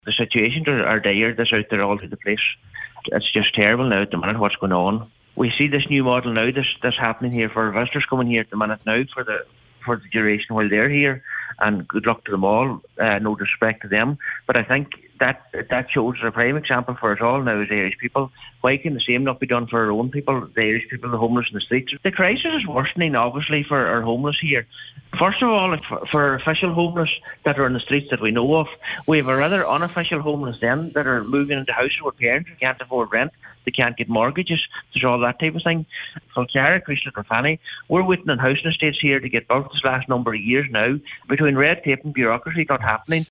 The situations are dire. There's out there all through the place. It's just terrible now at the minute what's going on. We see this new model now that's happening here for visitors coming here at the minute now for the duration while they're here, and good luck to them all. No disrespect to them, but I think that shows a prime example for us all now as Irish people. Why can the same not be done for our own people, the Irish people, the homeless in the streets? The crisis is worsening, obviously, for our homeless here. First of all, for official homeless that are in the streets that we know of, we have a rather unofficial homeless then that are moving into houses with parents who can't afford rent, they can't get mortgages, there's all that type of thing. Falcara, Chrysler and Fanny, we're waiting on housing estates here to get built this last number of years now. Between red tape and bureaucracy not happening.